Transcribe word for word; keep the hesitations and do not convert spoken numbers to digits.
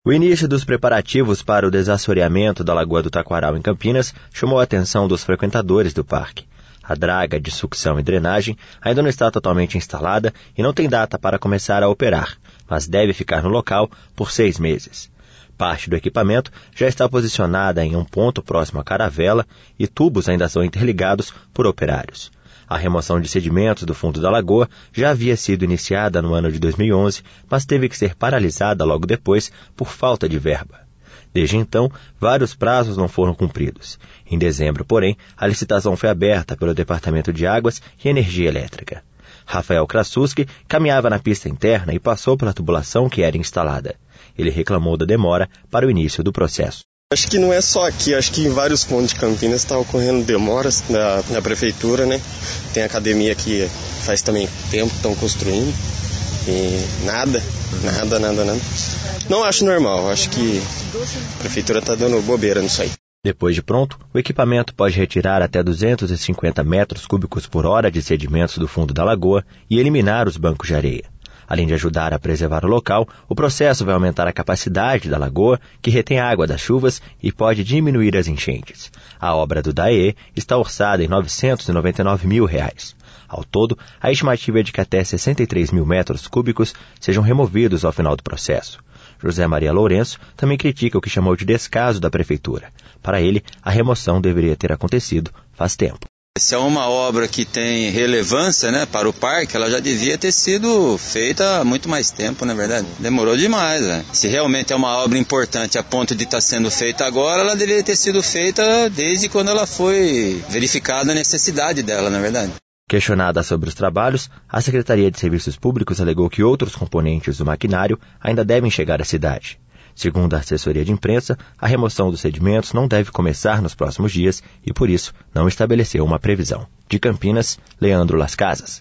O início dos preparativos para o desassoreamento da Lagoa do Taquaral em Campinas chamou a atenção dos frequentadores do parque. A draga de sucção e drenagem ainda não está totalmente instalada e não tem data para começar a operar, mas deve ficar no local por seis meses. Parte do equipamento já está posicionada em um ponto próximo à caravela e tubos ainda são interligados por operários. A remoção de sedimentos do fundo da lagoa já havia sido iniciada no ano de dois mil e onze, mas teve que ser paralisada logo depois por falta de verba. Desde então, vários prazos não foram cumpridos. Em dezembro, porém, a licitação foi aberta pelo Departamento de Águas e Energia Elétrica. Rafael Krasuski caminhava na pista interna e passou pela tubulação que era instalada. Ele reclamou da demora para o início do processo. Acho que não é só aqui, acho que em vários pontos de Campinas está ocorrendo demoras da, da prefeitura, né? Tem academia que faz também tempo que estão construindo e nada, nada, nada, nada. Não acho normal, acho que a prefeitura está dando bobeira nisso aí. Depois de pronto, o equipamento pode retirar até duzentos e cinquenta metros cúbicos por hora de sedimentos do fundo da lagoa e eliminar os bancos de areia. Além de ajudar a preservar o local, o processo vai aumentar a capacidade da lagoa, que retém a água das chuvas e pode diminuir as enchentes. A obra do D A E está orçada em novecentos e noventa e nove mil reais. Ao todo, a estimativa é de que até sessenta e três mil metros cúbicos sejam removidos ao final do processo. José Maria Lourenço também critica o que chamou de descaso da prefeitura. Para ele, a remoção deveria ter acontecido faz tempo. Se é uma obra que tem relevância, né, para o parque, ela já devia ter sido feita há muito mais tempo, na verdade. Demorou demais, né? Se realmente é uma obra importante a ponto de estar sendo feita agora, ela deveria ter sido feita desde quando ela foi verificada a necessidade dela, na verdade. Questionada sobre os trabalhos, a Secretaria de Serviços Públicos alegou que outros componentes do maquinário ainda devem chegar à cidade. Segundo a assessoria de imprensa, a remoção dos sedimentos não deve começar nos próximos dias e, por isso, não estabeleceu uma previsão. De Campinas, Leandro Las Casas.